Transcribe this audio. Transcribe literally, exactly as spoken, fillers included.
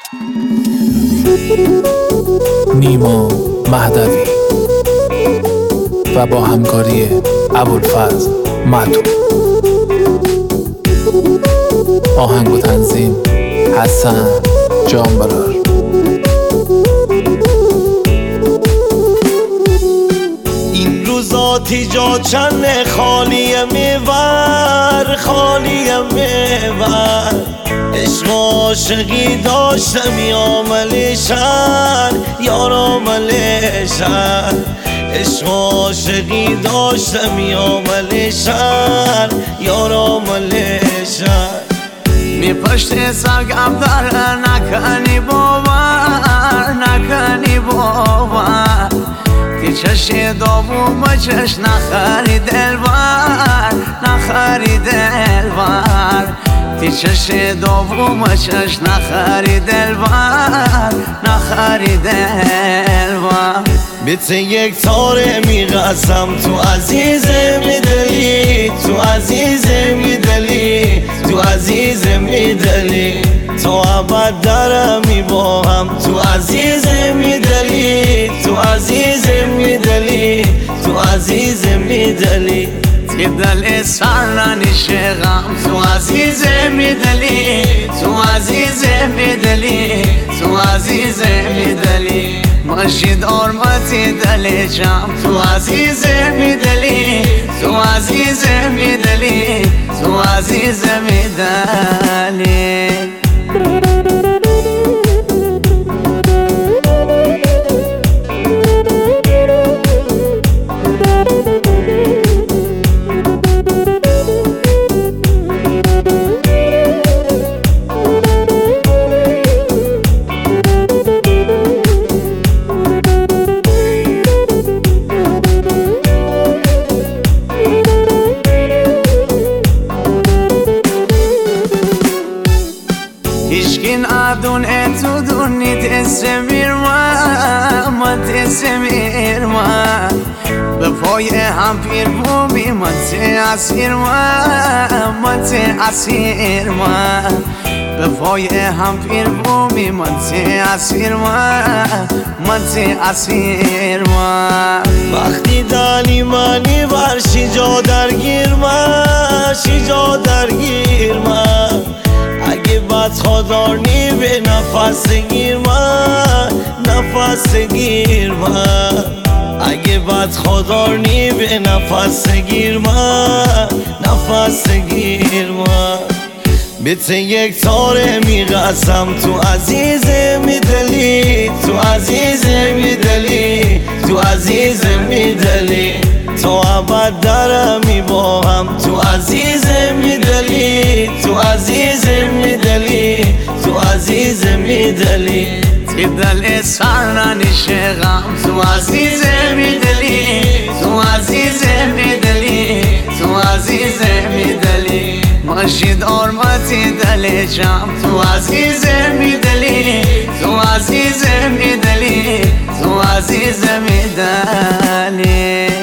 نیما مهدوی و با همکاری ابوالفضل معتوه. آهنگ و تنظیم حسن جانبرار. این روزاتی جا چند خالی میور خالی میور عشق و عاشقی داشتم یامل شهر یارامل شهر عشق و عاشقی داشتم یامل شهر یارامل شهر می پشت سرگم در نکنی باور نکنی باور تی چش دابو بچش نخری دلبر نخری دلبر تی چش دابو بچش نخری دلبر نخری دلبر بیت یک تاره میغزم تو عزیز میدلی تو عزیز میدلی تو عزیز میدلی تو ابد درم میباهم تو عزیز میدلی تو عزیز میدلی تو عزیز میدلی تی دل سر نشه غم تو عزیز میدلی تو عزیز میدلی تو عزیز میدلی باشید آرمتی دل جم تو عزیز میدلی تو عزیز میدلی تو عزیز میدلی هیچکین عدون اتو دونی تسمیر ما ما تسمیر ما به پای هم پیر بومی ما تأثیر ما ما تأثیر ما به پای هم پیر بومی ما تأثیر ما ما تأثیر ما وقتی دانی منی ورشی جا درگیر من شی جا درگیر من اگه بد خودارنی به نفس گیر من نفس گیر من اگه بد خودارنی به نفس گیر من نفس گیر من بیت یک تاره میغزم تو عزیز میدلی تو عزیز میدلی تو عزیز میدلی تو ابد درم میباهم تو عزیز میدلی تو عزیز میدلی تو عزیز میدلی تی دل سر نشه غم تو عزیز میدلی تو عزیز میدلی تو عزیز میدلی باشید آرمتی دل جم تو عزیز میدلی تو عزیز میدلی تو عزیز میدلی